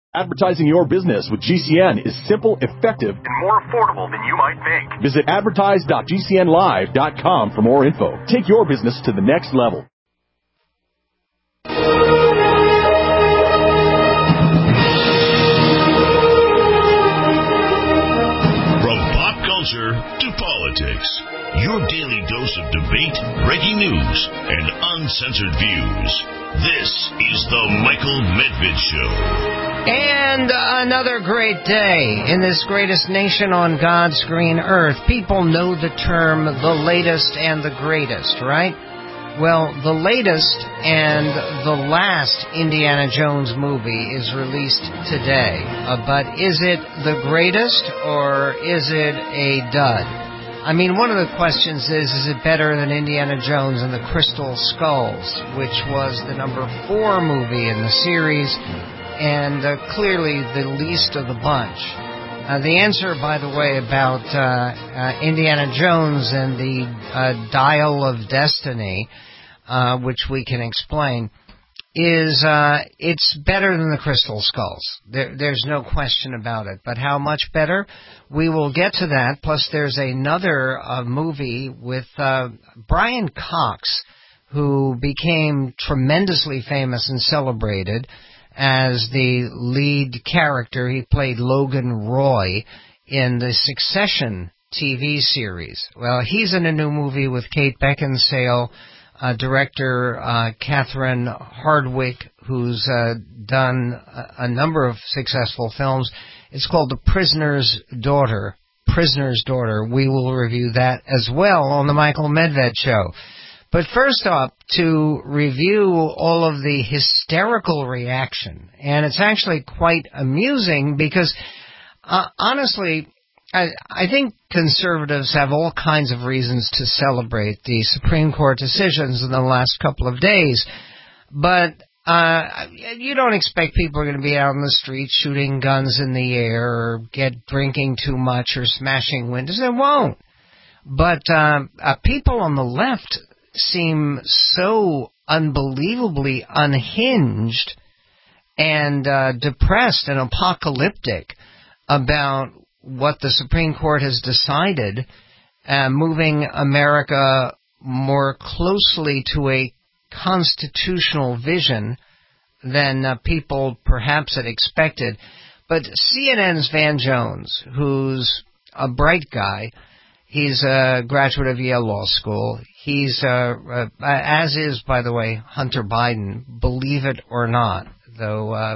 Advertising your business with GCN is simple, effective, and more affordable than you might think. Visit advertise.gcnlive.com for more info. Take your business to the next level. From pop culture to politics, your daily dose of debate, breaking news, and uncensored views. This is the Michael Medved Show. And another great day in this greatest nation on God's green earth. People know the term the latest and the greatest, right? Well, the latest and the last Indiana Jones movie is released today. But is it the greatest or is it a dud? I mean, one of the questions is it better than Indiana Jones and the Crystal Skulls, which was the number 4 movie in the series, and clearly the least of the bunch. The answer, by the way, about Indiana Jones and the Dial of Destiny, which we can explain, is it's better than the Crystal Skulls. There's no question about it. But how much better? We will get to that. Plus, there's another movie with Brian Cox, who became tremendously famous and celebrated as the lead character. He played Logan Roy in the Succession TV series. Well, he's in a new movie with Kate Beckinsale, director Catherine Hardwicke, who's done a number of successful films. It's called The Prisoner's Daughter. Prisoner's Daughter. We will review that as well on the Michael Medved Show. But first up, to review all of the hysterical reaction, and it's actually quite amusing because, honestly, I think conservatives have all kinds of reasons to celebrate the Supreme Court decisions in the last couple of days, but you don't expect people are going to be out on the streets shooting guns in the air or drinking too much or smashing windows. They won't. But people on the left seem so unbelievably unhinged and depressed and apocalyptic about what the Supreme Court has decided, moving America more closely to a constitutional vision than people perhaps had expected. But CNN's Van Jones, who's a bright guy, he's a graduate of Yale Law School. He's, as is, by the way, Hunter Biden, believe it or not, though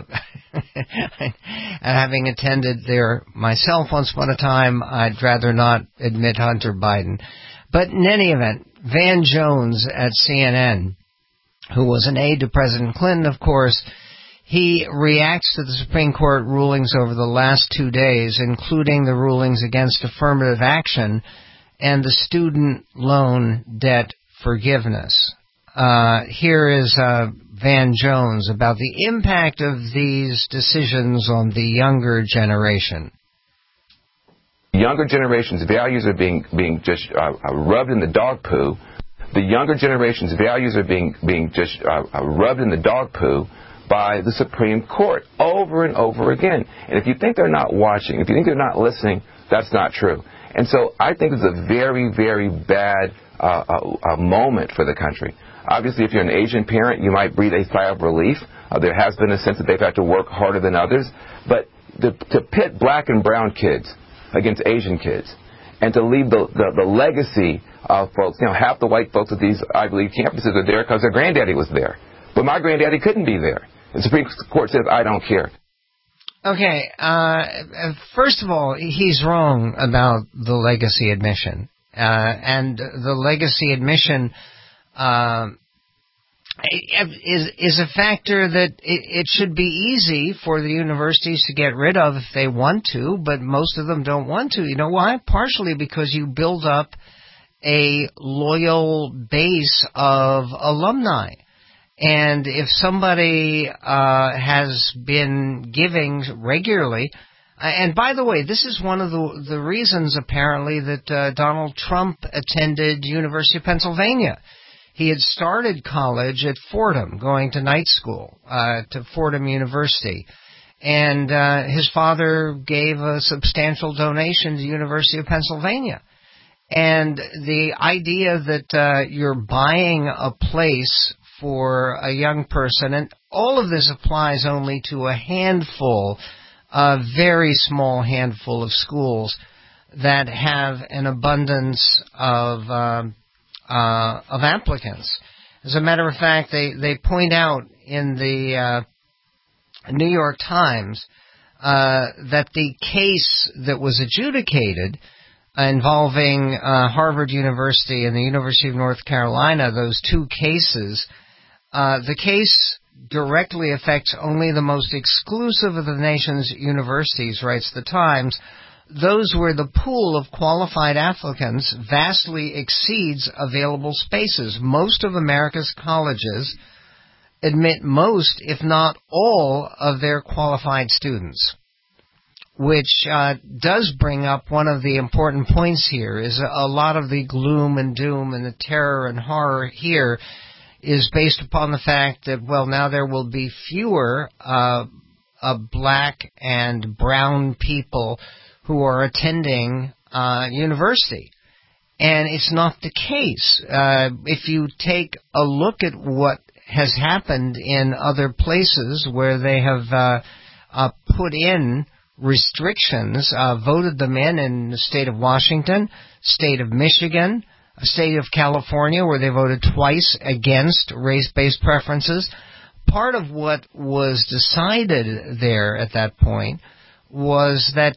having attended there myself once upon a time, I'd rather not admit Hunter Biden. But in any event, Van Jones at CNN, who was an aide to President Clinton, of course, he reacts to the Supreme Court rulings over the last 2 days, including the rulings against affirmative action and the student loan debt forgiveness. Here is Van Jones about the impact of these decisions on the younger generation. Younger generation's values are being just rubbed in the dog poo. The younger generation's values are being just rubbed in the dog poo by the Supreme Court over and over again. And if you think they're not watching, if you think they're not listening, that's not true. And so I think it's a very, very bad moment for the country. Obviously, if you're an Asian parent, you might breathe a sigh of relief. There has been a sense that they've had to work harder than others. But to pit black and brown kids against Asian kids and to leave the legacy of folks, half the white folks at these Ivy League campuses are there because their granddaddy was there. But my granddaddy couldn't be there. The Supreme Court says, I don't care. Okay, first of all, he's wrong about the legacy admission. And the legacy admission is a factor that it should be easy for the universities to get rid of if they want to, but most of them don't want to. You know why? Partially because you build up a loyal base of alumni. And if somebody has been giving regularly, and by the way, this is one of the reasons apparently that Donald Trump attended University of Pennsylvania. He had started college at Fordham, going to night school to Fordham University. And his father gave a substantial donation to the University of Pennsylvania. And the idea that you're buying a place for a young person, and all of this applies only to a handful, a very small handful of schools that have an abundance of applicants. As a matter of fact, they point out in the New York Times that the case that was adjudicated involving Harvard University and the University of North Carolina, those two cases, the case directly affects only the most exclusive of the nation's universities, writes the Times. Those where the pool of qualified applicants vastly exceeds available spaces. Most of America's colleges admit most, if not all, of their qualified students, which does bring up one of the important points here, is a lot of the gloom and doom and the terror and horror here is based upon the fact that, well, now there will be fewer black and brown people who are attending university. And it's not the case. If you take a look at what has happened in other places where they have put in restrictions, voted them in the state of Washington, state of Michigan, state of California, where they voted twice against race-based preferences. Part of what was decided there at that point was that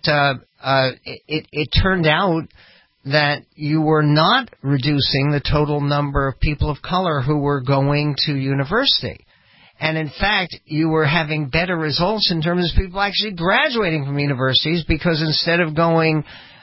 it turned out that you were not reducing the total number of people of color who were going to university. And in fact, you were having better results in terms of people actually graduating from universities, because instead of going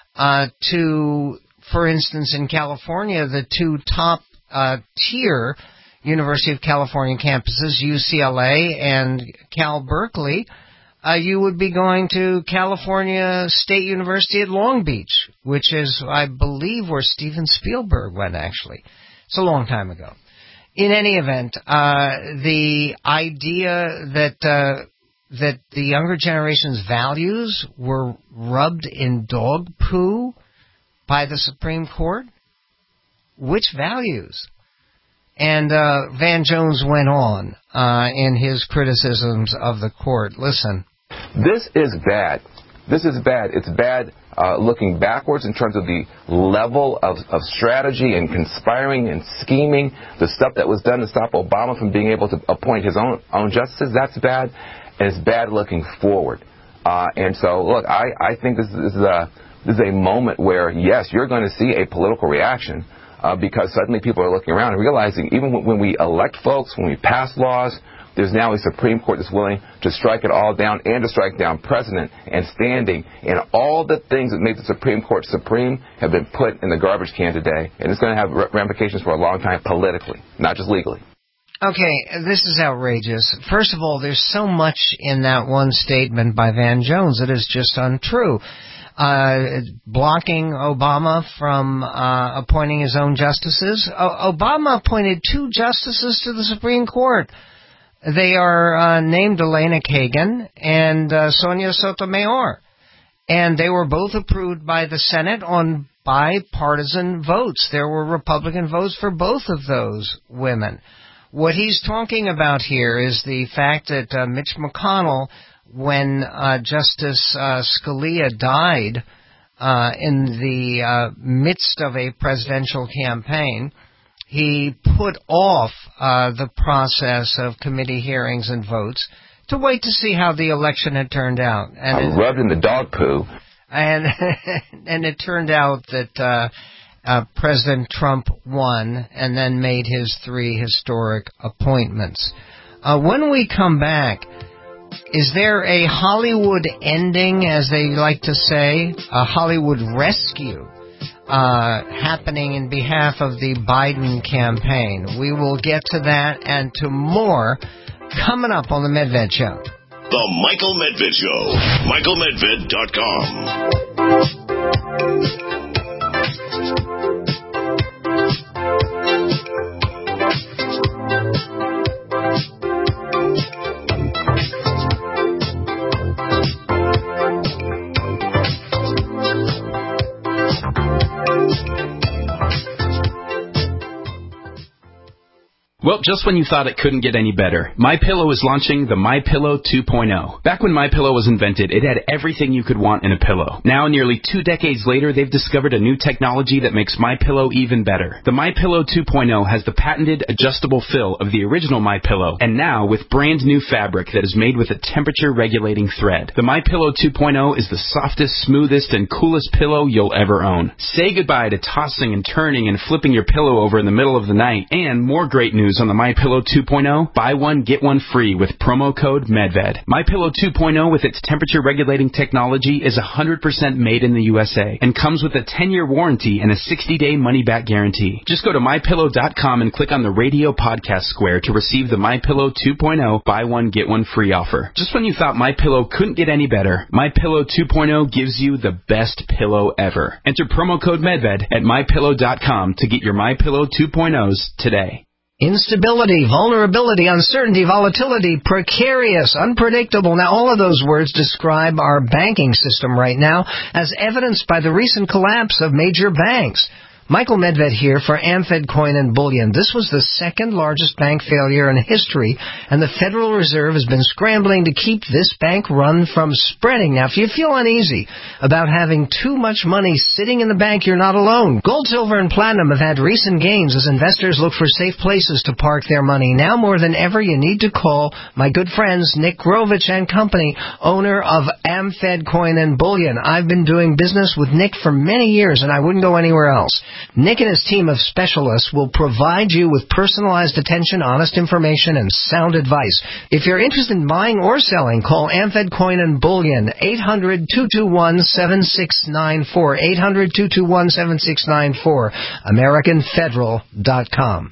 to, for instance, in California, the two top tier University of California campuses, UCLA and Cal Berkeley, you would be going to California State University at Long Beach, which is, I believe, where Steven Spielberg went, actually. It's a long time ago. In any event, the idea that the younger generation's values were rubbed in dog poo by the Supreme Court? Which values? And Van Jones went on in his criticisms of the court. Listen. This is bad. This is bad. It's bad looking backwards in terms of the level of strategy and conspiring and scheming, the stuff that was done to stop Obama from being able to appoint his own justices. That's bad, and it's bad looking forward. And so, look, I think this is a moment where, yes, you're going to see a political reaction because suddenly people are looking around and realizing even when we elect folks, when we pass laws, there's now a Supreme Court that's willing to strike it all down and to strike down precedent and standing. And all the things that make the Supreme Court supreme have been put in the garbage can today. And it's going to have ramifications for a long time politically, not just legally. Okay, this is outrageous. First of all, there's so much in that one statement by Van Jones that is just untrue. Blocking Obama from appointing his own justices. Obama appointed 2 justices to the Supreme Court. They are named Elena Kagan and Sonia Sotomayor. And they were both approved by the Senate on bipartisan votes. There were Republican votes for both of those women. What he's talking about here is the fact that Mitch McConnell, when Justice Scalia died in the midst of a presidential campaign, he put off the process of committee hearings and votes to wait to see how the election had turned out. And rubbed in the dog poo. And it turned out that President Trump won and then made his 3 historic appointments. When we come back, is there a Hollywood ending, as they like to say, a Hollywood rescue happening in behalf of the Biden campaign? We will get to that and to more coming up on the Medved Show. The Michael Medved Show. MichaelMedved.com. Well, just when you thought it couldn't get any better, MyPillow is launching the MyPillow 2.0. Back when MyPillow was invented, it had everything you could want in a pillow. Now, nearly 2 decades later, they've discovered a new technology that makes MyPillow even better. The MyPillow 2.0 has the patented adjustable fill of the original MyPillow, and now with brand new fabric that is made with a temperature-regulating thread. The MyPillow 2.0 is the softest, smoothest, and coolest pillow you'll ever own. Say goodbye to tossing and turning and flipping your pillow over in the middle of the night. And more great news on the MyPillow 2.0, buy one, get one free with promo code MEDVED. MyPillow 2.0 with its temperature-regulating technology is 100% made in the USA and comes with a 10-year warranty and a 60-day money-back guarantee. Just go to MyPillow.com and click on the radio podcast square to receive the MyPillow 2.0 buy one, get one free offer. Just when you thought MyPillow couldn't get any better, MyPillow 2.0 gives you the best pillow ever. Enter promo code MEDVED at MyPillow.com to get your MyPillow 2.0s today. Instability, vulnerability, uncertainty, volatility, precarious, unpredictable. Now, all of those words describe our banking system right now, as evidenced by the recent collapse of major banks. Michael Medved here for AmFed Coin and Bullion. This was the second largest bank failure in history, and the Federal Reserve has been scrambling to keep this bank run from spreading. Now, if you feel uneasy about having too much money sitting in the bank, you're not alone. Gold, silver, and platinum have had recent gains as investors look for safe places to park their money. Now more than ever, you need to call my good friends Nick Grovich and Company, owner of AmFed Coin and Bullion. I've been doing business with Nick for many years, and I wouldn't go anywhere else. Nick and his team of specialists will provide you with personalized attention, honest information, and sound advice. If you're interested in buying or selling, call AmFed Coin and Bullion, 800-221-7694, 800-221-7694, AmericanFederal.com.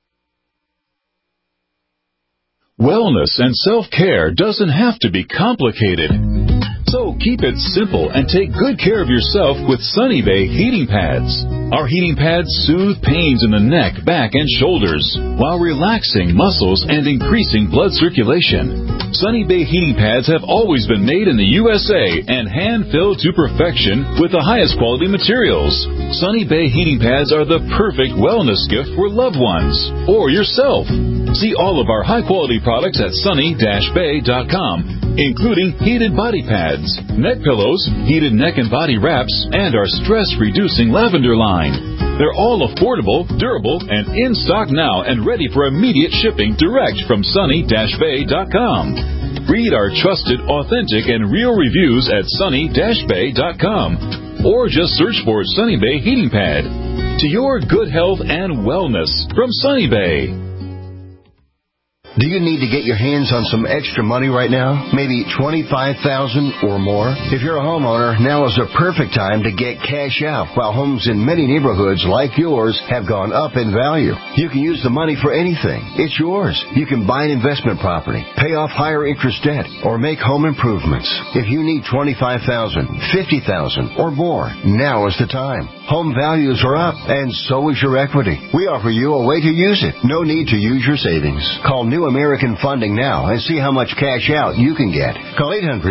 Wellness and self-care doesn't have to be complicated. So keep it simple and take good care of yourself with Sunny Bay heating pads. Our heating pads soothe pains in the neck, back, and shoulders while relaxing muscles and increasing blood circulation. Sunny Bay heating pads have always been made in the USA and hand-filled to perfection with the highest quality materials. Sunny Bay heating pads are the perfect wellness gift for loved ones or yourself. See all of our high-quality products at sunny-bay.com, including heated body pads, neck pillows, heated neck and body wraps, and our stress-reducing lavender line. They're all affordable, durable, and in stock now and ready for immediate shipping direct from sunny-bay.com. Read our trusted, authentic, and real reviews at sunny-bay.com, or just search for Sunny Bay Heating Pad. To your good health and wellness from Sunny Bay. Do you need to get your hands on some extra money right now? Maybe $25,000 or more? If you're a homeowner, now is the perfect time to get cash out while homes in many neighborhoods like yours have gone up in value. You can use the money for anything. It's yours. You can buy an investment property, pay off higher interest debt, or make home improvements. If you need $25,000, $50,000 or more, now is the time. Home values are up, and so is your equity. We offer you a way to use it. No need to use your savings. Call New American Funding now and see how much cash out you can get. Call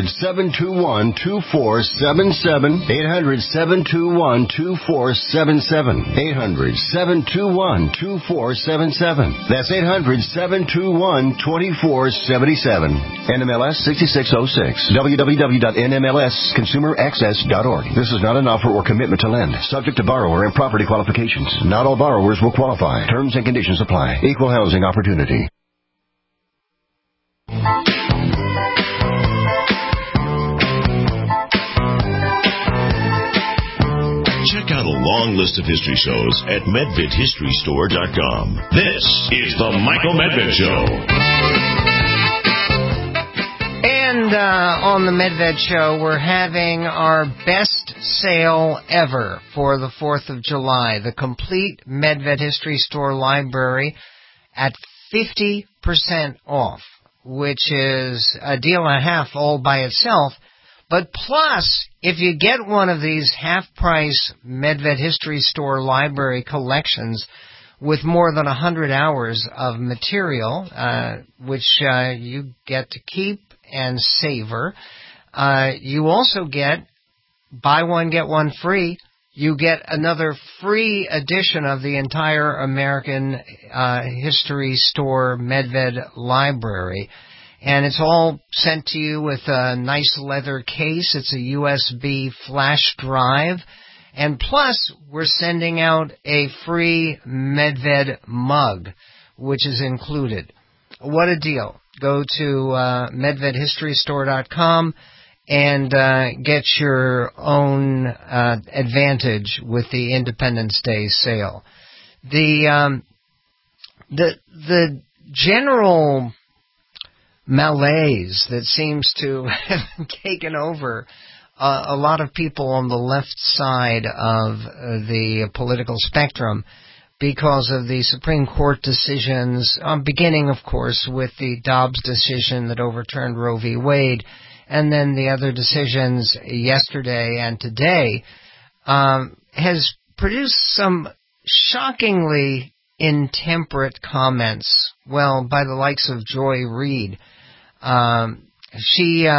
800-721-2477, 800-721-2477, 800-721-2477. That's 800-721-2477. NMLS 6606, www.nmlsconsumeraccess.org. This is not an offer or commitment to lend. Subject to borrower and property qualifications. Not all borrowers will qualify. Terms and conditions apply. Equal housing opportunity. Check out a long list of history shows at MedvedHistoryStore.com. This is the Michael Medved Show. And on the Medved Show, we're having our best sale ever for the 4th of July. The complete Medved History Store library at 50% off, which is a deal and a half all by itself. But plus, if you get one of these half-price Medved History Store library collections with more than 100 hours of material, which you get to keep and savor, you also get buy one, get one free you get another free edition of the entire American History Store Medved library. And it's all sent to you with a nice leather case. It's a USB flash drive. And plus, we're sending out a free Medved mug, which is included. What a deal. Go to MedvedHistoryStore.com and get your own advantage with the Independence Day sale. The general malaise that seems to have taken over a lot of people on the left side of the political spectrum because of the Supreme Court decisions, beginning, of course, with the Dobbs decision that overturned Roe v. Wade, and then the other decisions yesterday and today, has produced some shockingly intemperate comments, well, by the likes of Joy Reid. She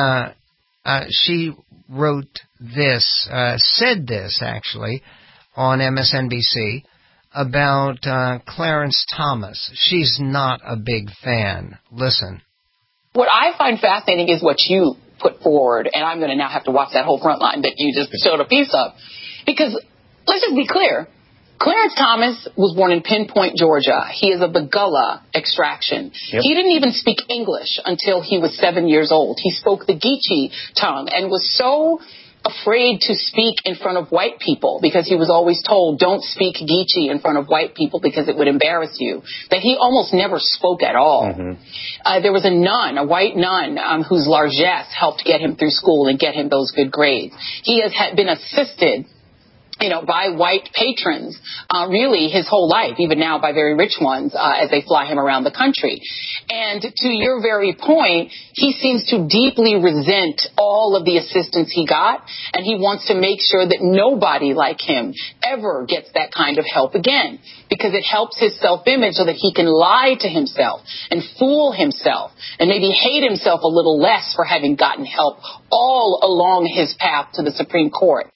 wrote this, said this, actually, on MSNBC about Clarence Thomas. She's not a big fan. Listen. What I find fascinating is what you put forward, and I'm going to now have to watch that whole front line that you just showed a piece of. Because, let's just be clear, Clarence Thomas was born in Pinpoint, Georgia. He is of the Gullah extraction. Yep. He didn't even speak English until he was 7 years old. He spoke the Geechee tongue and was so afraid to speak in front of white people because he was always told, don't speak Geechee in front of white people because it would embarrass you, that he almost never spoke at all. Mm-hmm. There was a nun, a white nun, whose largesse helped get him through school and get him those good grades. He has been assisted by white patrons, really his whole life, even now by very rich ones, as they fly him around the country. And to your very point, he seems to deeply resent all of the assistance he got, and he wants to make sure that nobody like him ever gets that kind of help again, because it helps his self-image so that he can lie to himself and fool himself and maybe hate himself a little less for having gotten help all along his path to the Supreme Court.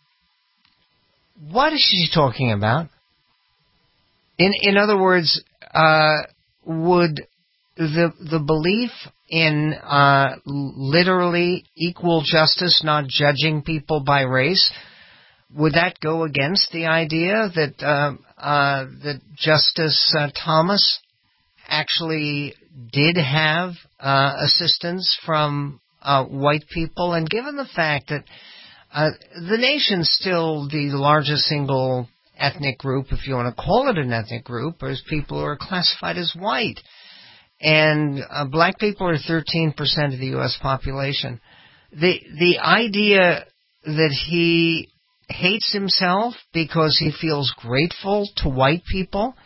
What is she talking about? In other words, would the belief in literally equal justice, not judging people by race, would that go against the idea that that Justice Thomas actually did have assistance from white people? And given the fact that the nation's still the largest single ethnic group, if you want to call it an ethnic group, as people who are classified as white. And black people are 13% of the U.S. population. The idea that he hates himself because he feels grateful to white people,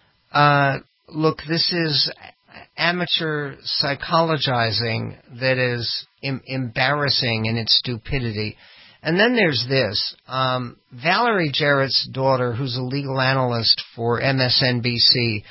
look, this is amateur psychologizing that is embarrassing in its stupidity. And then there's this. Valerie Jarrett's daughter, who's a legal analyst for MSNBC,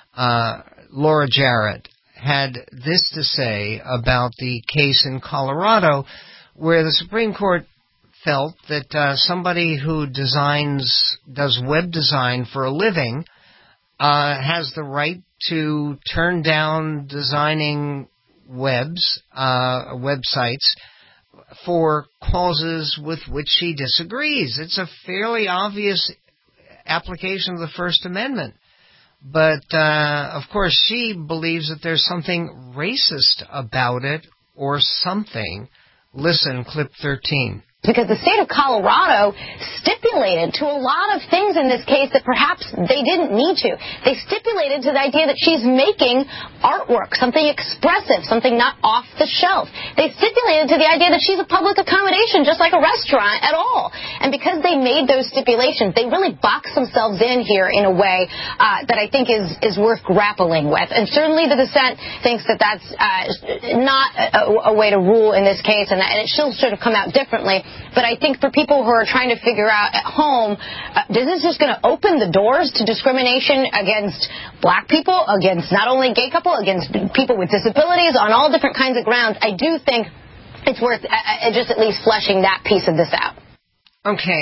Laura Jarrett, had this to say about the case in Colorado where the Supreme Court felt that somebody who does web design for a living has the right to turn down designing websites for causes with which she disagrees. It's a fairly obvious application of the First Amendment. But, of course, she believes that there's something racist about it or something. Listen, clip 13. Because the state of Colorado stipulated to a lot of things in this case that perhaps they didn't need to. They stipulated to the idea that she's making artwork, something expressive, something not off the shelf. They stipulated to the idea that she's a public accommodation, just like a restaurant at all. And because they made those stipulations, they really boxed themselves in here in a way that I think is worth grappling with. And certainly the dissent thinks that that's not a way to rule in this case, and it still should have come out differently. But I think for people who are trying to figure out at home, is this just going to open the doors to discrimination against black people, against not only gay couple, against people with disabilities, on all different kinds of grounds? I do think it's worth just at least fleshing that piece of this out. Okay.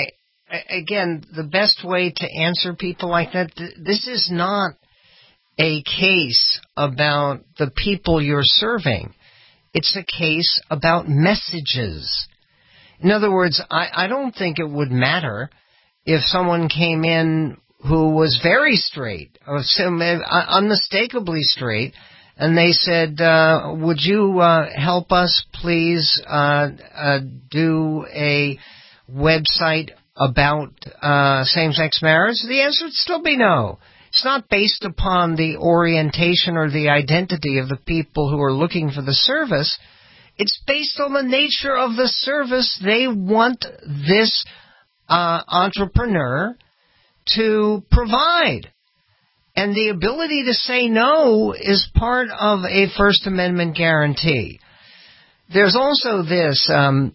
again, the best way to answer people like that, this is not a case about the people you're serving. It's a case about messages. In other words, I don't think it would matter if someone came in who was very straight, or unmistakably straight, and they said, would you help us please do a website about same-sex marriage? The answer would still be no. It's not based upon the orientation or the identity of the people who are looking for the service. It's based on the nature of the service they want this entrepreneur to provide. And the ability to say no is part of a First Amendment guarantee. There's also this,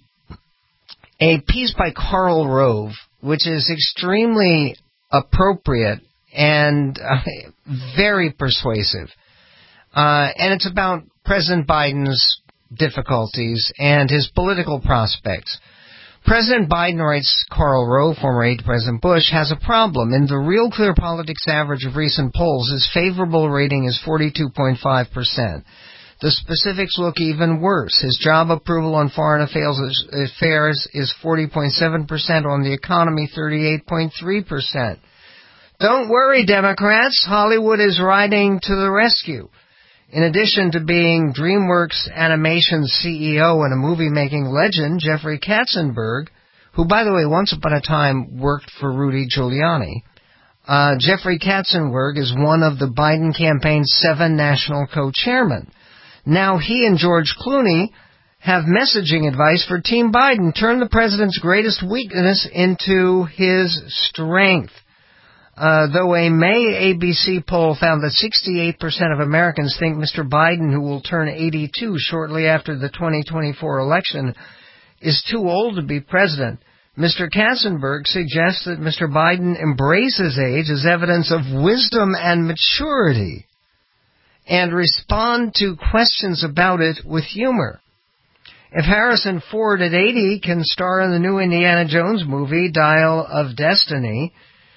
a piece by Karl Rove, which is extremely appropriate and very persuasive. And it's about President Biden's difficulties and his political prospects. President Biden, writes Karl Rove, former aide to President Bush, has a problem. In the Real Clear Politics average of recent polls, his favorable rating is 42.5%. The specifics look even worse. His job approval on foreign affairs is 40.7%, on the economy 38.3%. Don't worry, Democrats. Hollywood is riding to the rescue. In addition to being DreamWorks Animation's CEO and a movie-making legend, Jeffrey Katzenberg, who, by the way, once upon a time worked for Rudy Giuliani, Jeffrey Katzenberg is one of the Biden campaign's 7 national co-chairmen. Now he and George Clooney have messaging advice for Team Biden. Turn the president's greatest weakness into his strength. Though a May ABC poll found that 68% of Americans think Mr. Biden, who will turn 82 shortly after the 2024 election, is too old to be president, Mr. Katzenberg suggests that Mr. Biden embraces age as evidence of wisdom and maturity and respond to questions about it with humor. If Harrison Ford at 80 can star in the new Indiana Jones movie, Dial of Destiny,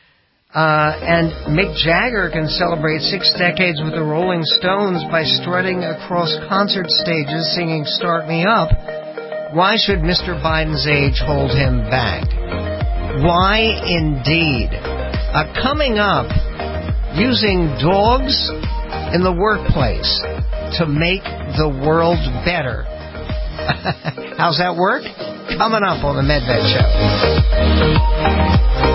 and Mick Jagger can celebrate 6 decades with the Rolling Stones by strutting across concert stages singing Start Me Up, why should Mr. Biden's age hold him back? Why indeed? Coming up, using dogs in the workplace to make the world better. How's that work? Coming up on the Medved Show.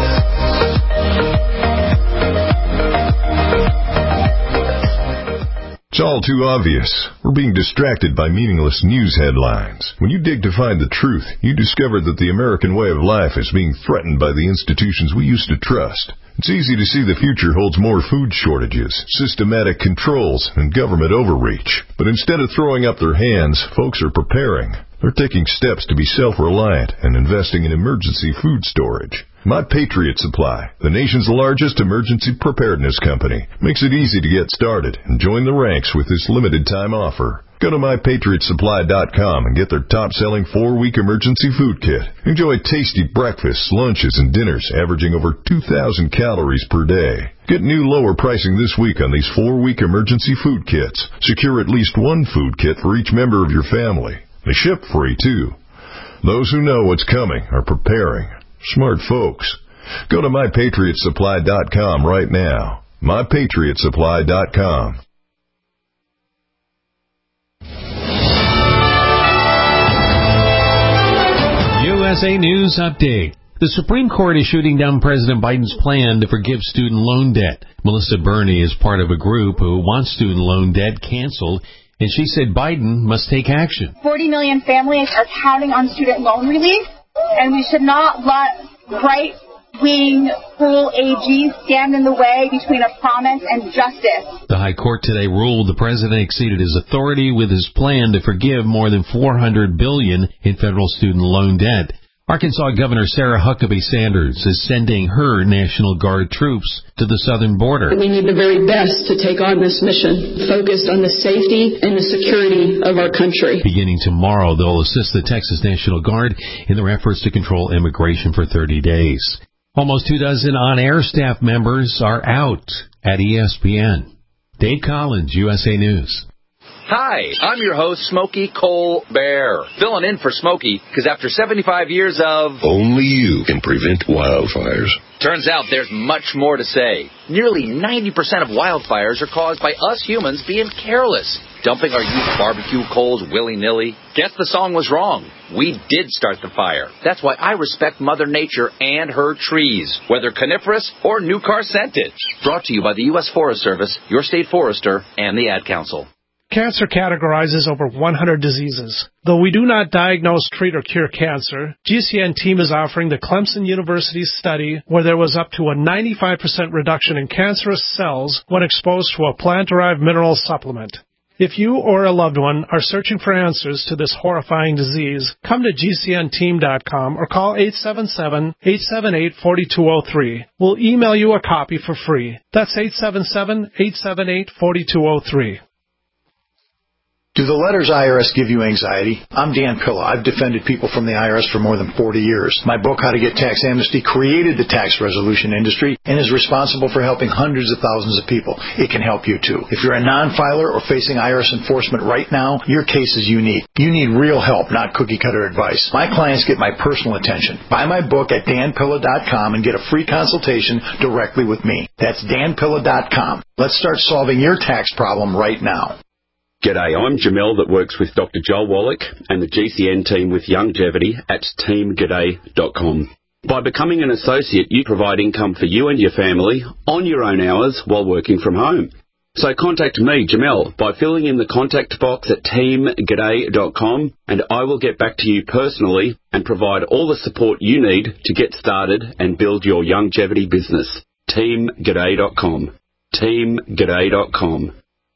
It's all too obvious. We're being distracted by meaningless news headlines. When you dig to find the truth, you discover that the American way of life is being threatened by the institutions we used to trust. It's easy to see the future holds more food shortages, systematic controls, and government overreach. But instead of throwing up their hands, folks are preparing. They're taking steps to be self-reliant and investing in emergency food storage. My Patriot Supply, the nation's largest emergency preparedness company, makes it easy to get started and join the ranks with this limited-time offer. Go to MyPatriotSupply.com and get their top-selling 4-week emergency food kit. Enjoy tasty breakfasts, lunches, and dinners averaging over 2,000 calories per day. Get new lower pricing this week on these 4-week emergency food kits. Secure at least one food kit for each member of your family. They ship free, too. Those who know what's coming are preparing. Smart folks. Go to MyPatriotSupply.com right now. MyPatriotSupply.com. USA News Update. The Supreme Court is shooting down President Biden's plan to forgive student loan debt. Melissa Burney is part of a group who wants student loan debt canceled, and she said Biden must take action. 40 million families are counting on student loan relief, and we should not let right-wing, cruel AGs stand in the way between a promise and justice. The High Court today ruled the president exceeded his authority with his plan to forgive more than $400 billion in federal student loan debt. Arkansas Governor Sarah Huckabee Sanders is sending her National Guard troops to the southern border. We need the very best to take on this mission, focused on the safety and the security of our country. Beginning tomorrow, they'll assist the Texas National Guard in their efforts to control immigration for 30 days. Almost 24 on-air staff members are out at ESPN. Dave Collins, USA News. Hi, I'm your host, Smokey Colbert, filling in for Smokey, because after 75 years of... Only you can prevent wildfires. Turns out there's much more to say. Nearly 90% of wildfires are caused by us humans being careless, dumping our used barbecue coals willy-nilly. Guess the song was wrong. We did start the fire. That's why I respect Mother Nature and her trees, whether coniferous or new car scented. Brought to you by the U.S. Forest Service, your state forester, and the Ad Council. Cancer categorizes over 100 diseases. Though we do not diagnose, treat, or cure cancer, GCN team is offering the Clemson University study where there was up to a 95% reduction in cancerous cells when exposed to a plant-derived mineral supplement. If you or a loved one are searching for answers to this horrifying disease, come to GCNteam.com or call 877-878-4203. We'll email you a copy for free. That's 877-878-4203. Do the letters IRS give you anxiety? I'm Dan Pilla. I've defended people from the IRS for more than 40 years. My book, How to Get Tax Amnesty, created the tax resolution industry and is responsible for helping hundreds of thousands of people. It can help you, too. If you're a non-filer or facing IRS enforcement right now, your case is unique. You need real help, not cookie-cutter advice. My clients get my personal attention. Buy my book at danpilla.com and get a free consultation directly with me. That's danpilla.com. Let's start solving your tax problem right now. G'day, I'm Jamel that works with Dr. Joel Wallach and the GCN team with Longevity at teamg'day.com. By becoming an associate, you provide income for you and your family on your own hours while working from home. So contact me, Jamel, by filling in the contact box at teamg'day.com and I will get back to you personally and provide all the support you need to get started and build your longevity business. teamg'day.com. teamg'day.com.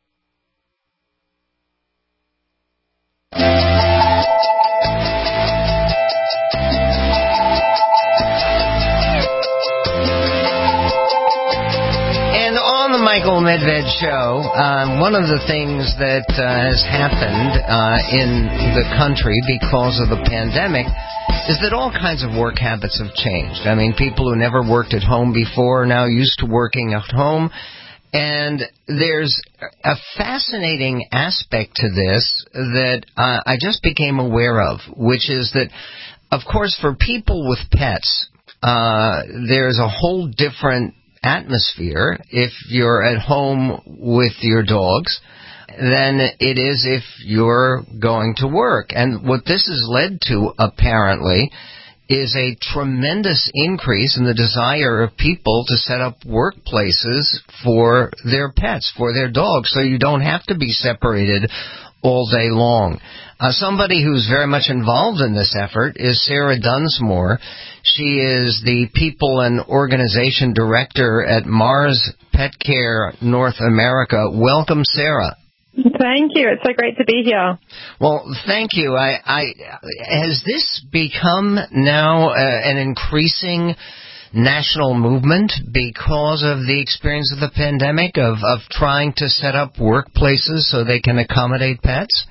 Michael Medved Show. One of the things that has happened in the country because of the pandemic is that all kinds of work habits have changed. I mean, people who never worked at home before are now used to working at home. And there's a fascinating aspect to this that I just became aware of, which is that, of course, for people with pets, there's a whole different atmosphere if you're at home with your dogs than it is if you're going to work. And what this has led to, apparently, is a tremendous increase in the desire of people to set up workplaces for their pets, for their dogs, so you don't have to be separated all day long. Somebody who's very much involved in this effort is Sarah Dunsmore. She is the People and Organization Director at Mars Pet Care North America. Welcome, Sarah. Thank you. It's so great to be here. Well, thank you. Has this become now an increasing national movement because of the experience of the pandemic of trying to set up workplaces so they can accommodate pets?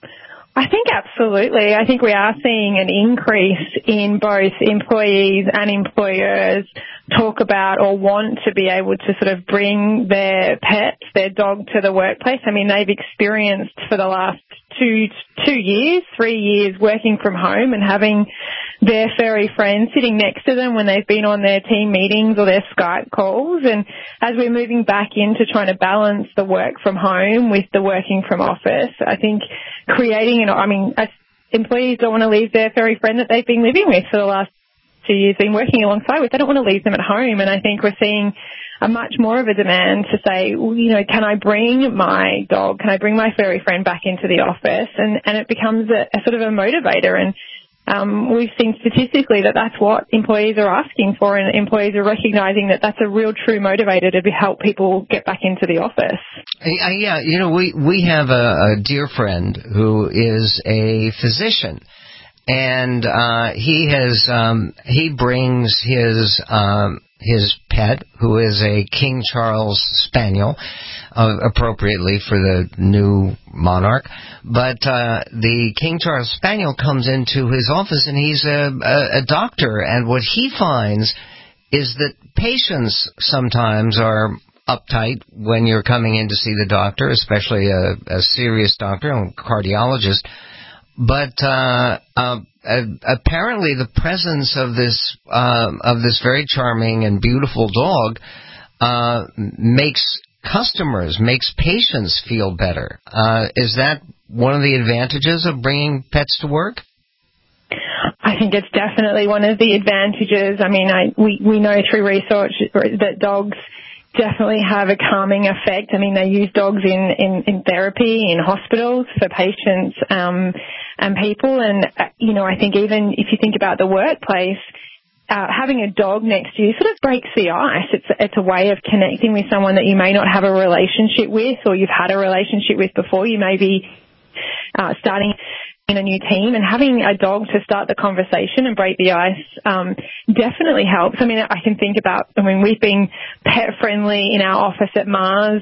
I think absolutely. I think we are seeing an increase in both employees and employers talk about or want to be able to sort of bring their pets, their dog to the workplace. I mean, they've experienced for the last 3 years working from home and having their furry friend sitting next to them when they've been on their team meetings or their Skype calls. And as we're moving back into trying to balance the work from home with the working from office, I think employees don't want to leave their furry friend that they've been living with for the last 2 years, been working alongside with. They don't want to leave them at home. And I think we're seeing a much more of a demand to say, can I bring my dog, can I bring my furry friend back into the office? And it becomes a sort of a motivator. And we've seen statistically that that's what employees are asking for, and employees are recognizing that that's a real true motivator to help people get back into the office. Yeah, we have a dear friend who is a physician, and he brings his pet, who is a King Charles Spaniel, appropriately for the new monarch. But the King Charles Spaniel comes into his office, and he's a doctor. And what he finds is that patients sometimes are uptight when you're coming in to see the doctor, especially a serious doctor, a cardiologist. But apparently, the presence of this very charming and beautiful dog makes patients feel better. Is that one of the advantages of bringing pets to work? I think it's definitely one of the advantages. I mean, we know through research that dogs definitely have a calming effect. I mean, they use dogs in therapy, in hospitals for patients and people. And, I think even if you think about the workplace, having a dog next to you sort of breaks the ice. It's a way of connecting with someone that you may not have a relationship with, or you've had a relationship with before. You may be starting in a new team, and having a dog to start the conversation and break the ice definitely helps. I mean, I can think about, we've been pet friendly in our office at Mars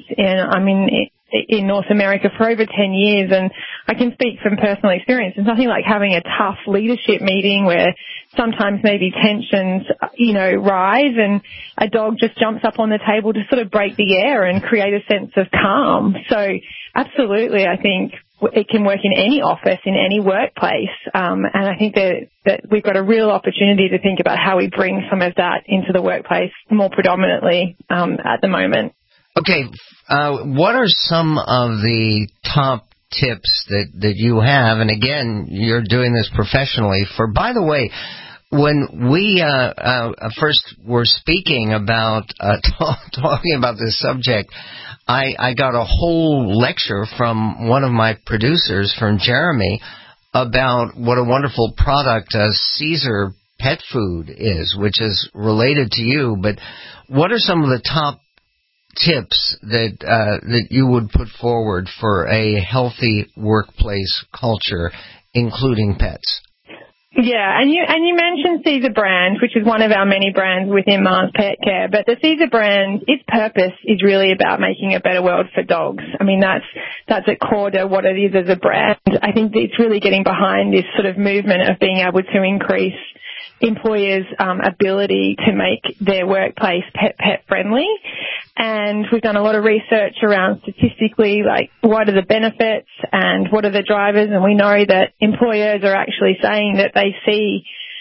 in North America for over 10 years, and I can speak from personal experience. It's nothing like having a tough leadership meeting where sometimes maybe tensions, rise, and a dog just jumps up on the table to sort of break the air and create a sense of calm. So absolutely, I think it can work in any office, in any workplace, and I think that we've got a real opportunity to think about how we bring some of that into the workplace more predominantly at the moment. Okay, what are some of the top tips that you have? And again, you're doing this professionally. By the way, when we first were speaking about talking about this subject, I got a whole lecture from one of my producers, from Jeremy, about what a wonderful product Caesar pet food is, which is related to you. But what are some of the top tips that you would put forward for a healthy workplace culture, including pets? Yeah, and you mentioned Caesar brand, which is one of our many brands within Mars Pet Care. But the Caesar brand, its purpose is really about making a better world for dogs. I mean, that's at core to what it is as a brand. I think it's really getting behind this sort of movement of being able to increase employers' ability to make their workplace pet friendly. And we've done a lot of research around statistically, like what are the benefits and what are the drivers. And we know that employers are actually saying that they see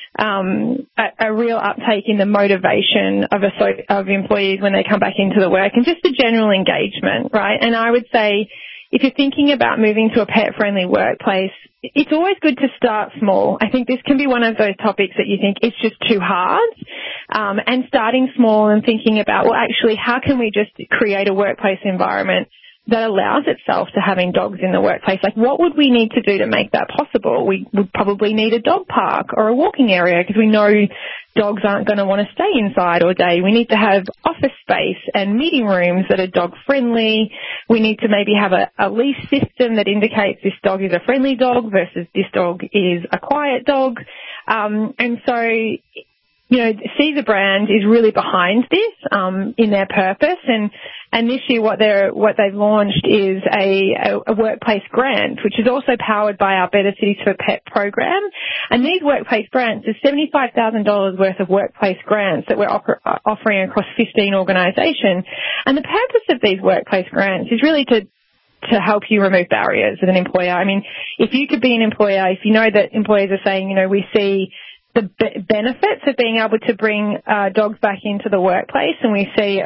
a real uptake in the motivation of employees when they come back into the work, and just the general engagement, right? And I would say, if you're thinking about moving to a pet-friendly workplace, it's always good to start small. I think this can be one of those topics that you think it's just too hard. And starting small and thinking about, well, actually, how can we just create a workplace environment that allows itself to having dogs in the workplace? Like, what would we need to do to make that possible? We would probably need a dog park or a walking area, because we know dogs aren't going to want to stay inside all day. We need to have office space and meeting rooms that are dog friendly. We need to maybe have a leash system that indicates this dog is a friendly dog versus this dog is a quiet dog. And so, Caesar brand is really behind this in their purpose, and this year what they've launched is a workplace grant, which is also powered by our Better Cities for Pet program. And these workplace grants is $75,000 worth of workplace grants that we're offering across 15 organisations. And the purpose of these workplace grants is really to help you remove barriers as an employer. I mean, if you could be an employer, if you know that employers are saying, we see the benefits of being able to bring dogs back into the workplace, and we see,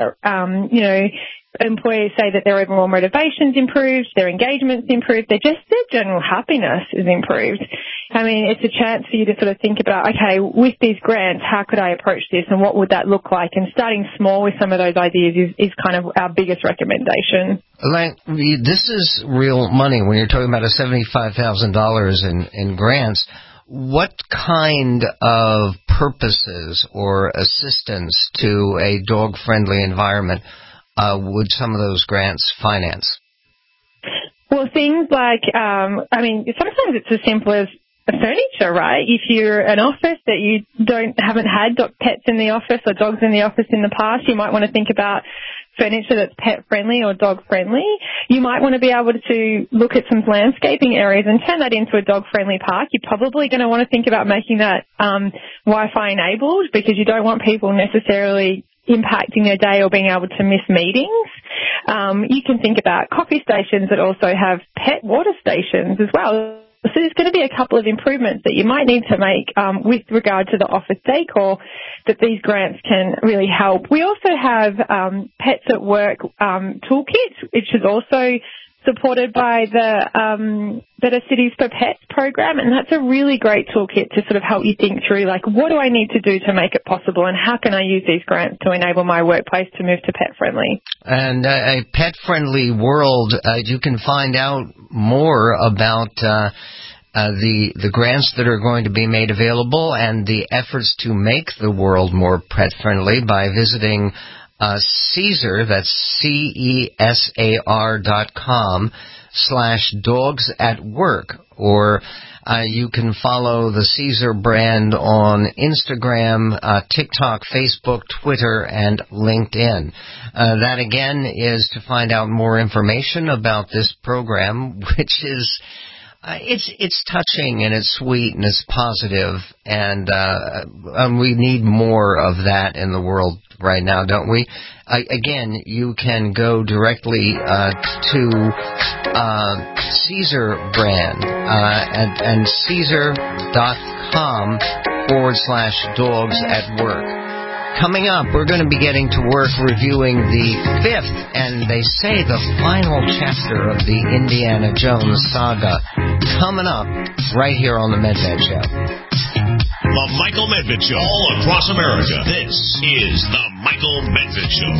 employers say that their overall motivation's improved, their engagement's improved, their general happiness is improved. I mean, it's a chance for you to sort of think about, okay, with these grants, how could I approach this and what would that look like? And starting small with some of those ideas is kind of our biggest recommendation. This is real money when you're talking about $75,000 in grants. What kind of purposes or assistance to a dog-friendly environment would some of those grants finance? Well, things like, sometimes it's as simple as furniture, right? If you're an office that you haven't had pets in the office or dogs in the office in the past, you might want to think about furniture that's pet-friendly or dog-friendly. You might want to be able to look at some landscaping areas and turn that into a dog-friendly park. You're probably going to want to think about making that Wi-Fi enabled, because you don't want people necessarily impacting their day or being able to miss meetings. You can think about coffee stations that also have pet water stations as well. So there's going to be a couple of improvements that you might need to make with regard to the office decor that these grants can really help. We also have Pets at Work toolkit, which is also supported by the Better Cities for Pets program, and that's a really great toolkit to sort of help you think through, like, what do I need to do to make it possible, and how can I use these grants to enable my workplace to move to pet-friendly? And a pet-friendly world, you can find out more about the grants that are going to be made available and the efforts to make the world more pet-friendly by visiting CESAR, that's CESAR.com/dogsatwork, or you can follow the CESAR brand on Instagram, TikTok, Facebook, Twitter, and LinkedIn. That again is to find out more information about this program, which is it's touching and it's sweet and it's positive, and we need more of that in the world right now, don't we? Again, you can go directly to CESAR brand and CESAR.com/dogsatwork. Coming up, we're going to be getting to work reviewing the 5th, and they say the final chapter of the Indiana Jones saga. Coming up right here on the Medved Show. The Michael Medved Show. All across America. This is the Michael Medved Show.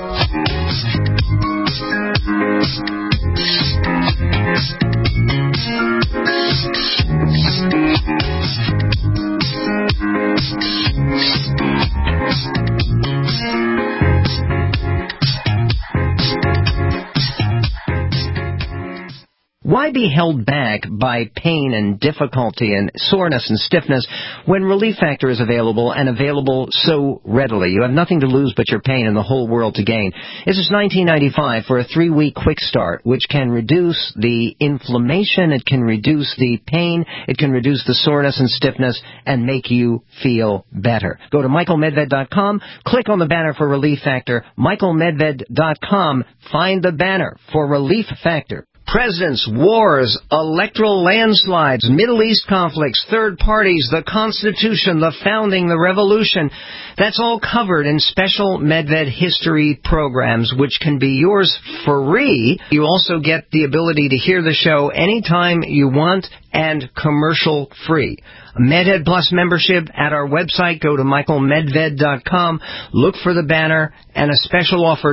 Why be held back by pain and difficulty and soreness and stiffness when Relief Factor is available, and available so readily? You have nothing to lose but your pain and the whole world to gain. This is $19.95 for a 3-week quick start, which can reduce the inflammation, it can reduce the pain, it can reduce the soreness and stiffness, and make you feel better. Go to michaelmedved.com, click on the banner for Relief Factor, michaelmedved.com, find the banner for Relief Factor. Presidents, wars, electoral landslides, Middle East conflicts, third parties, the Constitution, the founding, the revolution. That's all covered in special Medved history programs, which can be yours free. You also get the ability to hear the show anytime you want and commercial free. Medhead Plus membership at our website. Go to michaelmedved.com. Look for the banner and a special offer,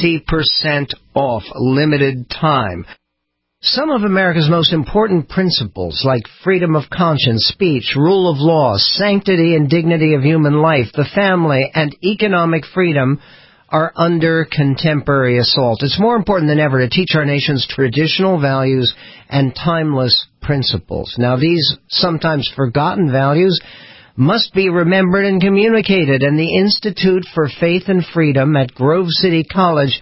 20% off, limited time. Some of America's most important principles, like freedom of conscience, speech, rule of law, sanctity and dignity of human life, the family, and economic freedom, are under contemporary assault. It's more important than ever to teach our nation's traditional values and timeless principles. Now, these sometimes forgotten values must be remembered and communicated, and the Institute for Faith and Freedom at Grove City College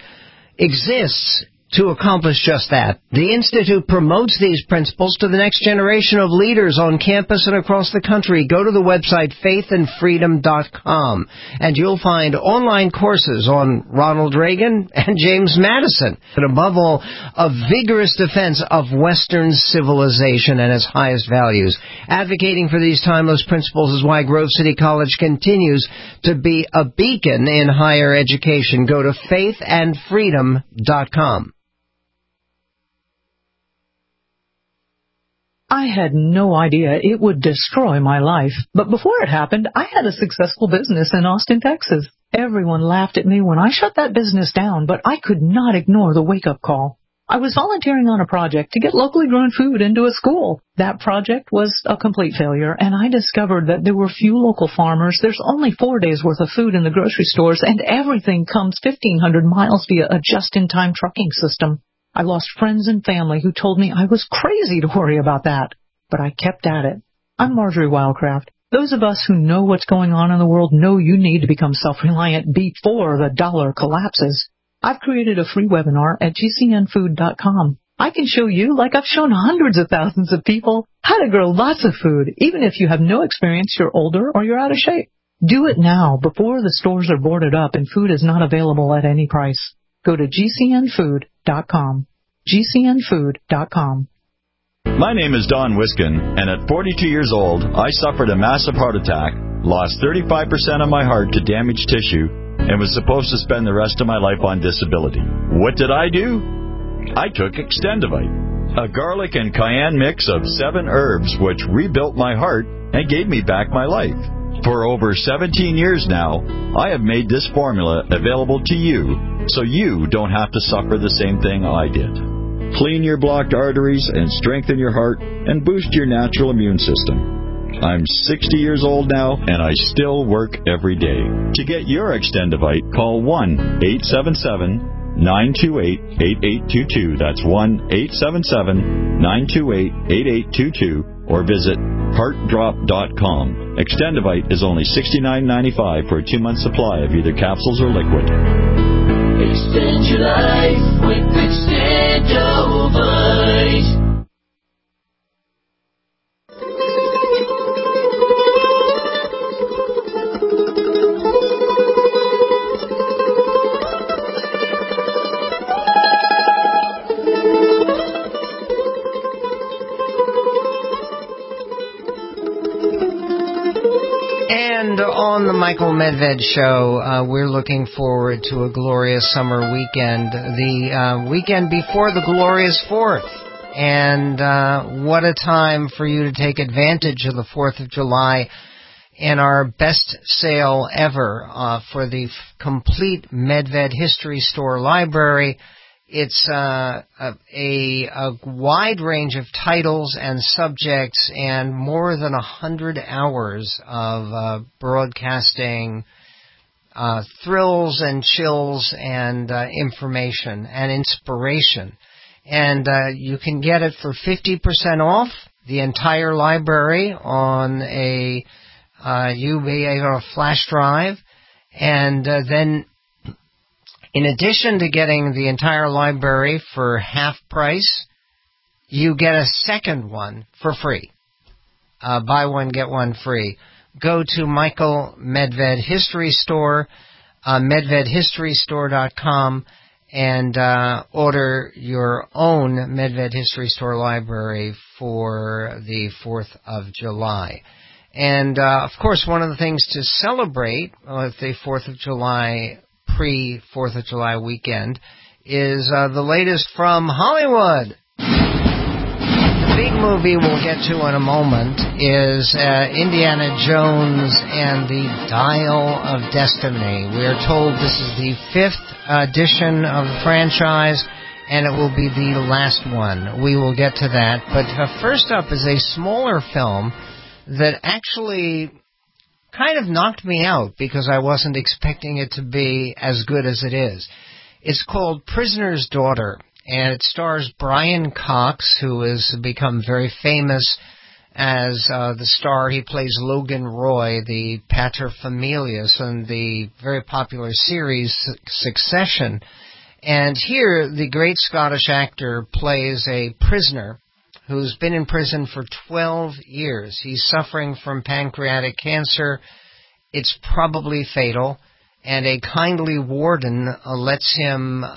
exists to accomplish just that. The Institute promotes these principles to the next generation of leaders on campus and across the country. Go to the website faithandfreedom.com, and you'll find online courses on Ronald Reagan and James Madison. And above all, a vigorous defense of Western civilization and its highest values. Advocating for these timeless principles is why Grove City College continues to be a beacon in higher education. Go to faithandfreedom.com. I had no idea it would destroy my life. But before it happened, I had a successful business in Austin, Texas. Everyone laughed at me when I shut that business down, but I could not ignore the wake-up call. I was volunteering on a project to get locally grown food into a school. That project was a complete failure, and I discovered that there were few local farmers. There's only 4 days' worth of food in the grocery stores, and everything comes 1,500 miles via a just-in-time trucking system. I lost friends and family who told me I was crazy to worry about that. But I kept at it. I'm Marjorie Wildcraft. Those of us who know what's going on in the world know you need to become self-reliant before the dollar collapses. I've created a free webinar at gcnfood.com. I can show you, like I've shown hundreds of thousands of people, how to grow lots of food, even if you have no experience, you're older, or you're out of shape. Do it now, before the stores are boarded up and food is not available at any price. Go to gcnfood.com. gcnfood.com. My name is Don Wiskin, and at 42 years old, I suffered a massive heart attack, lost 35% of my heart to damaged tissue, and was supposed to spend the rest of my life on disability. What did I do? I took Extendivite, a garlic and cayenne mix of 7 herbs which rebuilt my heart and gave me back my life. For over 17 years now, I have made this formula available to you so you don't have to suffer the same thing I did. Clean your blocked arteries and strengthen your heart and boost your natural immune system. I'm 60 years old now, and I still work every day. To get your Extendivite, call 1-877-928-8822. That's 1-877-928-8822, or visit heartdrop.com. Extendivite is only $69.95 for a 2-month supply of either capsules or liquid. Extend your life with Extendovite. And on the Michael Medved Show, we're looking forward to a glorious summer weekend, the weekend before the glorious 4th. And what a time for you to take advantage of the 4th of July and our best sale ever for the complete Medved History Store library. It's a wide range of titles and subjects and more than 100 hours of broadcasting thrills and chills and information and inspiration. And you can get it for 50% off the entire library on a flash drive. And then in addition to getting the entire library for half price, you get a second one for free. Buy one, get one free. Go to Michael Medved History Store, medvedhistorystore.com, and order your own Medved History Store library for the 4th of July. And, of course, one of the things to celebrate with the 4th of July pre-4th of July weekend is the latest from Hollywood. The big movie we'll get to in a moment is Indiana Jones and the Dial of Destiny. We are told this is the 5th edition of the franchise, and it will be the last one. We will get to that. But first up is a smaller film that actually kind of knocked me out because I wasn't expecting it to be as good as it is. It's called Prisoner's Daughter, and it stars Brian Cox, who has become very famous as the star. He plays Logan Roy, the paterfamilias, in the very popular series Succession. And here, the great Scottish actor plays a prisoner who's been in prison for 12 years. He's suffering from pancreatic cancer. It's probably fatal, and a kindly warden lets him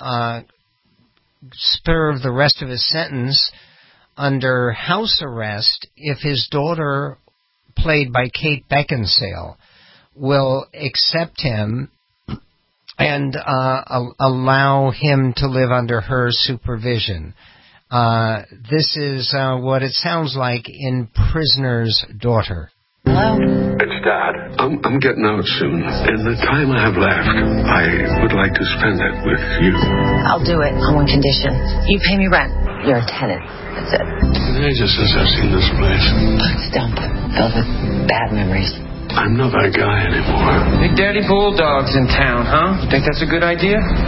serve the rest of his sentence under house arrest if his daughter, played by Kate Beckinsale, will accept him and allow him to live under her supervision. This is what it sounds like in Prisoner's Daughter. Hello? It's Dad. I'm getting out soon, and the time I have left, I would like to spend it with you. I'll do it on one condition. You pay me rent. You're a tenant. That's it. Just since I've seen this place. It's dump. Filled with bad memories. I'm not that guy anymore. Big Daddy Bulldog's in town, huh? You think that's a good idea? No, Simon,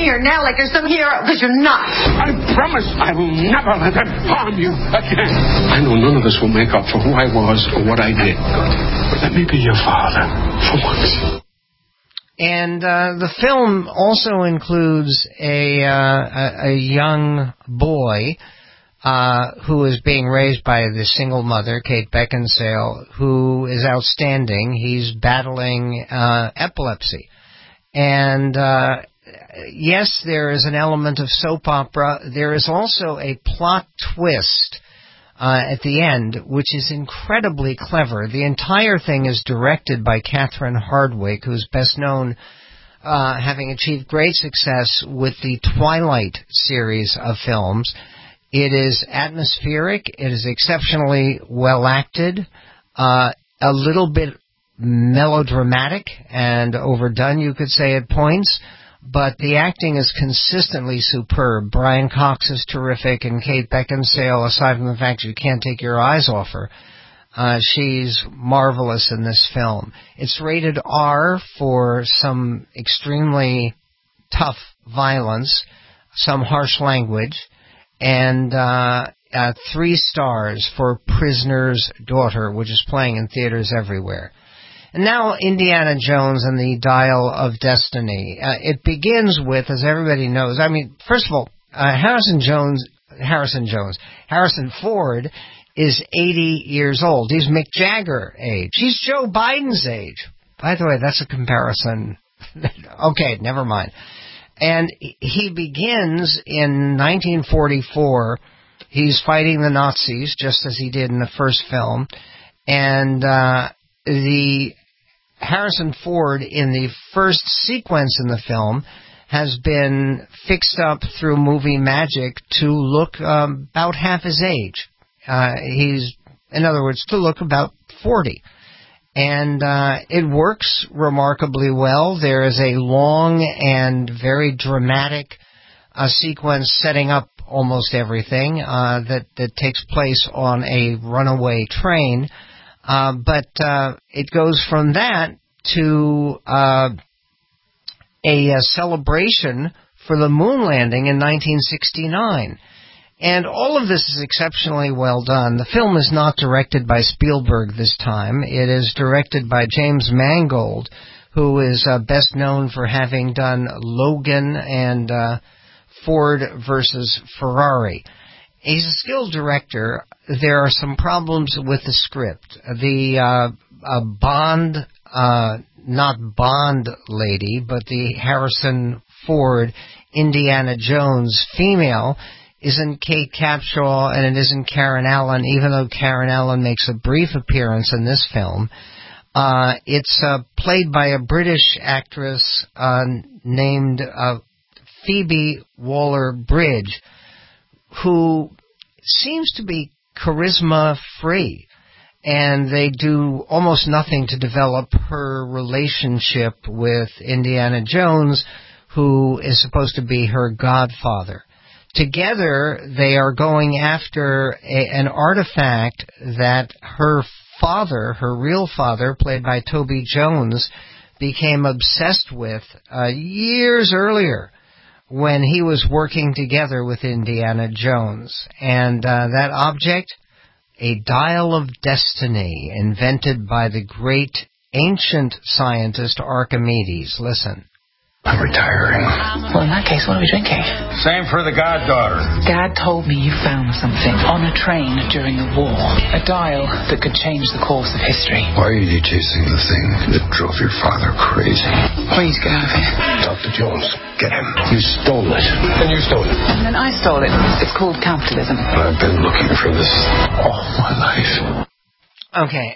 here now like you're some hero, because you're not. I promise I will never let them harm you again. I know none of us will make up for who I was or what I did. But let me be your father for once. And the film also includes a young boy who is being raised by the single mother, Kate Beckinsale, who is outstanding. He's battling epilepsy. And yes, there is an element of soap opera. There is also a plot twist at the end, which is incredibly clever. The entire thing is directed by Catherine Hardwicke, who's best known having achieved great success with the Twilight series of films. It is atmospheric. It is exceptionally well acted, a little bit melodramatic and overdone, you could say, at points. But the acting is consistently superb. Brian Cox is terrific, and Kate Beckinsale, aside from the fact you can't take your eyes off her, she's marvelous in this film. It's rated R for some extremely tough violence, some harsh language, and 3 stars for Prisoner's Daughter, which is playing in theaters everywhere. And now Indiana Jones and the Dial of Destiny. It begins with, as everybody knows, first of all, Harrison Ford is 80 years old. He's Mick Jagger age. He's Joe Biden's age. By the way, that's a comparison. Okay, never mind. And he begins in 1944. He's fighting the Nazis, just as he did in the first film. And the Harrison Ford in the first sequence in the film has been fixed up through movie magic to look about half his age. In other words, to look about 40. And it works remarkably well. There is a long and very dramatic sequence setting up almost everything that takes place on a runaway train. But it goes from that to a celebration for the moon landing in 1969. And all of this is exceptionally well done. The film is not directed by Spielberg this time. It is directed by James Mangold, who is best known for having done Logan and Ford versus Ferrari. He's a skilled director. There are some problems with the script. The Bond, not Bond lady, but the Harrison Ford Indiana Jones female isn't Kate Capshaw, and it isn't Karen Allen, even though Karen Allen makes a brief appearance in this film. It's played by a British actress named Phoebe Waller-Bridge, who seems to be charisma-free, and they do almost nothing to develop her relationship with Indiana Jones, who is supposed to be her godfather. Together, they are going after an artifact that her father, her real father, played by Toby Jones, became obsessed with years earlier when he was working together with Indiana Jones. And that object, a dial of destiny invented by the great ancient scientist Archimedes. Listen. I'm retiring. Well, in that case, what are we drinking? Same for the goddaughter. Dad told me you found something on a train during the war. A dial that could change the course of history. Why are you chasing the thing that drove your father crazy? Please get out of here. Dr. Jones, get him. You stole it. And you stole it. And then I stole it. It's called capitalism. I've been looking for this all my life. Okay,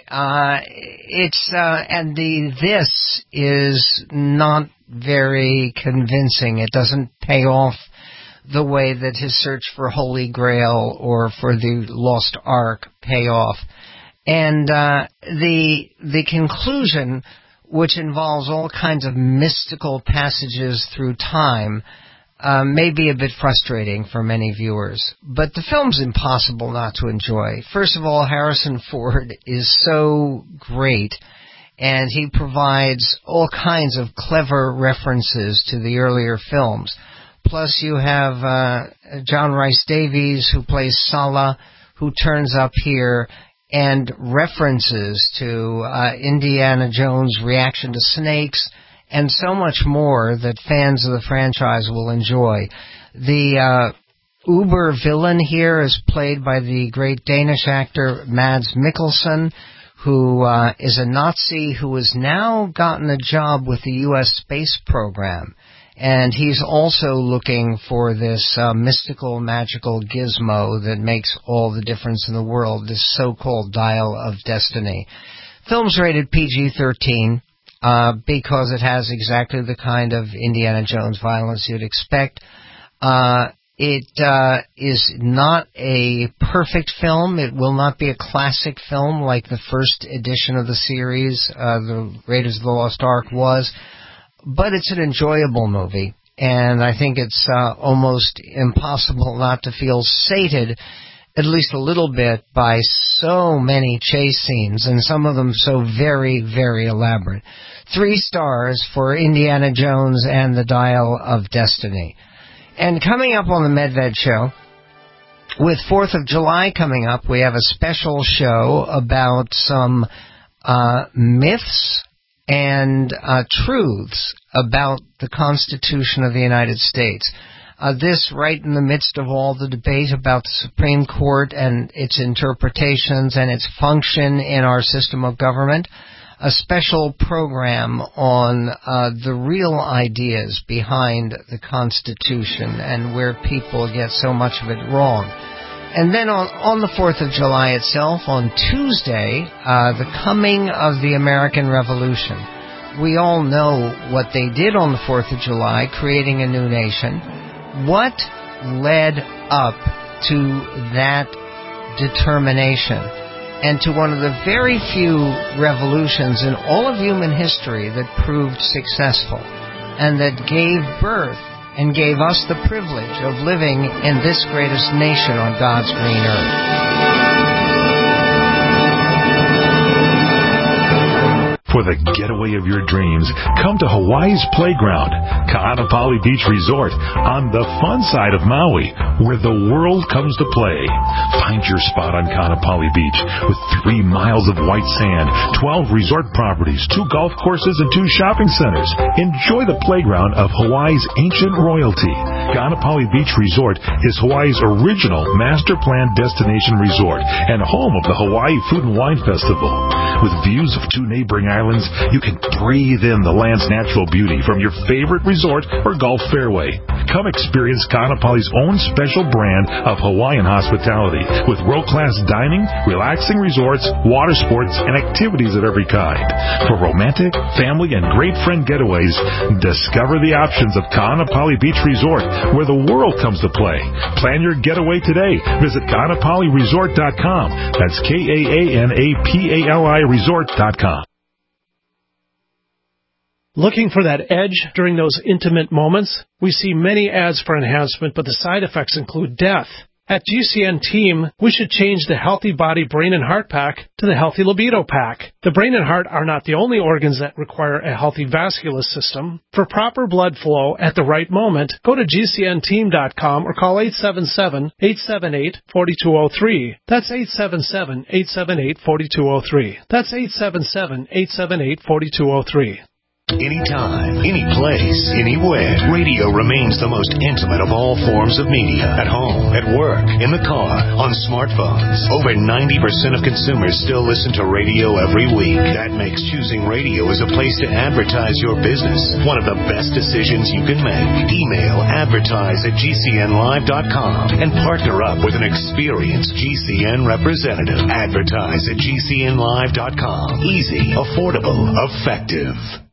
this is not very convincing. It doesn't pay off the way that his search for Holy Grail or for the Lost Ark pay off. And the conclusion, which involves all kinds of mystical passages through time, may be a bit frustrating for many viewers. But the film's impossible not to enjoy. First of all, Harrison Ford is so great, and he provides all kinds of clever references to the earlier films. Plus, you have John Rhys Davies, who plays Sala, who turns up here, and references to Indiana Jones' reaction to snakes, and so much more that fans of the franchise will enjoy. The uber villain here is played by the great Danish actor Mads Mikkelsen, who is a Nazi who has now gotten a job with the U.S. space program. And he's also looking for this mystical, magical gizmo that makes all the difference in the world, this so-called Dial of Destiny. Film's rated PG-13 because it has exactly the kind of Indiana Jones violence you'd expect. It is not a perfect film. It will not be a classic film like the first edition of the series, the Raiders of the Lost Ark, was. But it's an enjoyable movie, and I think it's almost impossible not to feel sated, at least a little bit, by so many chase scenes, and some of them so very, very elaborate. 3 stars for Indiana Jones and the Dial of Destiny. And coming up on the Medved Show, with 4th of July coming up, we have a special show about some myths and truths about the Constitution of the United States. This right in the midst of all the debate about the Supreme Court and its interpretations and its function in our system of government. A special program on the real ideas behind the Constitution and where people get so much of it wrong. And then on the 4th of July itself, on Tuesday, the coming of the American Revolution. We all know what they did on the 4th of July, creating a new nation. What led up to that determination and to one of the very few revolutions in all of human history that proved successful and that gave birth and gave us the privilege of living in this greatest nation on God's green earth? For the getaway of your dreams, come to Hawaii's Playground, Ka'anapali Beach Resort, on the fun side of Maui, where the world comes to play. Find your spot on Ka'anapali Beach with 3 miles of white sand, 12 resort properties, 2 golf courses, and 2 shopping centers. Enjoy the playground of Hawaii's ancient royalty. Ka'anapali Beach Resort is Hawaii's original master plan destination resort and home of the Hawaii Food and Wine Festival. With views of 2 neighboring islands, you can breathe in the land's natural beauty from your favorite resort or golf fairway. Come experience Ka'anapali's own special brand of Hawaiian hospitality with world-class dining, relaxing resorts, water sports, and activities of every kind. For romantic, family, and great friend getaways, discover the options of Ka'anapali Beach Resort, where the world comes to play. Plan your getaway today. Visit Ka'anapaliResort.com. That's KAANAPALI Resort.com. Looking for that edge during those intimate moments? We see many ads for enhancement, but the side effects include death. At GCN Team, we should change the Healthy Body, Brain, and Heart Pack to the Healthy Libido Pack. The brain and heart are not the only organs that require a healthy vascular system. For proper blood flow at the right moment, go to GCNteam.com or call 877-878-4203. That's 877-878-4203. That's 877-878-4203. Anytime, any place, anywhere, radio remains the most intimate of all forms of media. At home, at work, in the car, on smartphones. Over 90% of consumers still listen to radio every week. That makes choosing radio as a place to advertise your business one of the best decisions you can make. Email advertise@gcnlive.com and partner up with an experienced GCN representative. Advertise@gcnlive.com. Easy, affordable, effective.